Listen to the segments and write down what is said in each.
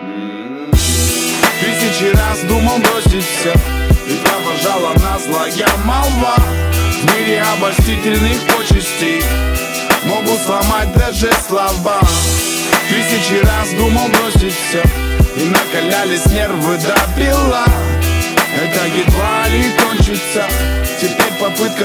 Тысячи раз думал бросить все, и провожала нас злая молва. В мире обольстительных почестей могут сломать даже слова. Тысячи раз думал бросить все, и накалялись нервы до бела. Это едва ли кончится, теперь попытка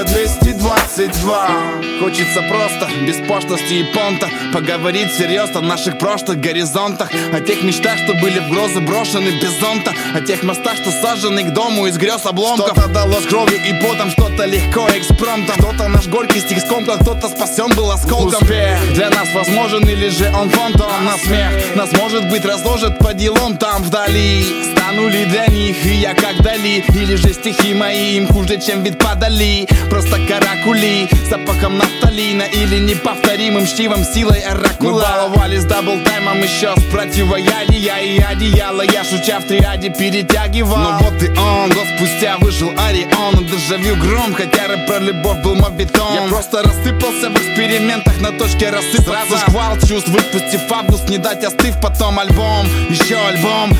222. Хочется просто, без пошлости и понта, поговорить всерьез о наших прошлых горизонтах, о тех мечтах, что были в грозы брошены без зонта, о тех мостах, что сажены к дому из грез обломков. Что-то далось кровью и потом, что-то легко экспромтом. Кто-то наш горький стих скомкал, кто-то спасен был осколком. Успех для нас возможен или же он фантом? На смех нас, может быть, разложат по делам там вдали. Стану ли для них и я как Дали? Или же стихи мои им хуже, чем вид падали? Просто каракули, запахом нафталина или неповторимым чтивом силой оракула. Мы баловались даблтаймом еще с противоядия и одеяло. Я шутя в триаде перетягивал. Но вот и он, год спустя вышел Орион. Дежавю гром, хотя рэп про любовь был мобитон. Я просто рассыпался в экспериментах на точке рассыпаться. Сразу шквал чувств, выпустив август, не дать остыв. Потом альбом, еще альбом,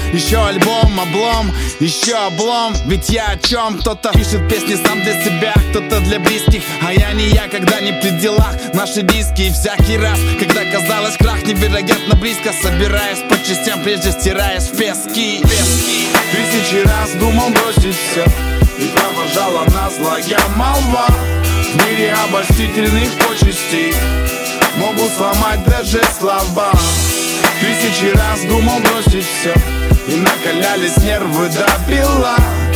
облом, еще облом. Ведь я о чем? Кто-то пишет песни сам для себя, кто-то для близких, а я не я, когда не при делах. Наши диски и всякий раз, когда казалось крах невероятно близко, собираясь по частям, прежде стираясь в пески. Тысячи раз думал бросить все, и провожала нас злая молва. В мире обольстительных почестей могут сломать даже слова. Тысячи раз думал бросить все, и накалялись нервы до бела.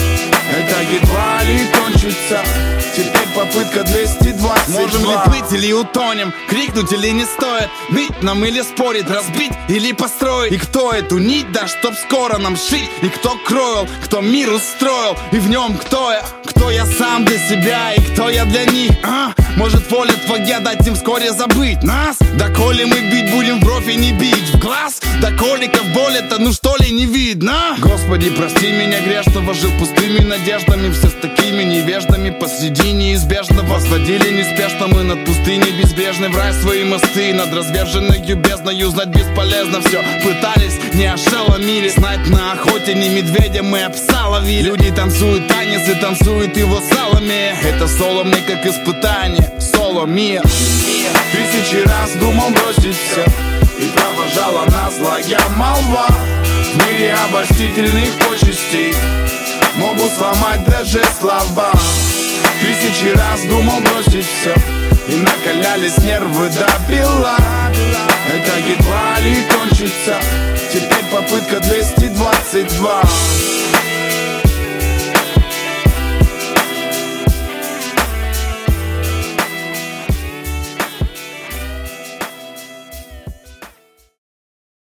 Это едва ли кончится, теперь попытка 222. Можем ли плыть или утонем, крикнуть или не стоит, бить нам или спорить, разбить или построить? И кто эту нить даст, чтоб скоро нам шить? И кто кроил, кто мир устроил, и в нем кто я сам для себя, и кто я для них? Может, воля твоя дать им вскоре забыть нас? Доколе мы бить будем в бровь и не бить в глаз? Доколе-ка боль это, ну что ли не видно? Господи, прости меня грешного, жил пустыми надеждами, все с такими невеждами посреди неизбежного. Возводили неспешно мы над пустыней безбрежной, в рай свои мосты, над разверженной бездною знать бесполезно все. Пытались, не ошеломили, знать на охоте не медведя мы, а пса ловили. Люди танцуют танец и танцуют его салами. Это соло мне как испытание, соло мир. Тысячи раз думал бросить все, и провожала нас злая молва. В мире обольстительных почестей могут сломать даже слова. Тысячи раз думал бросить все, и накалялись нервы до бела. Это едва ли кончится, теперь попытка 222.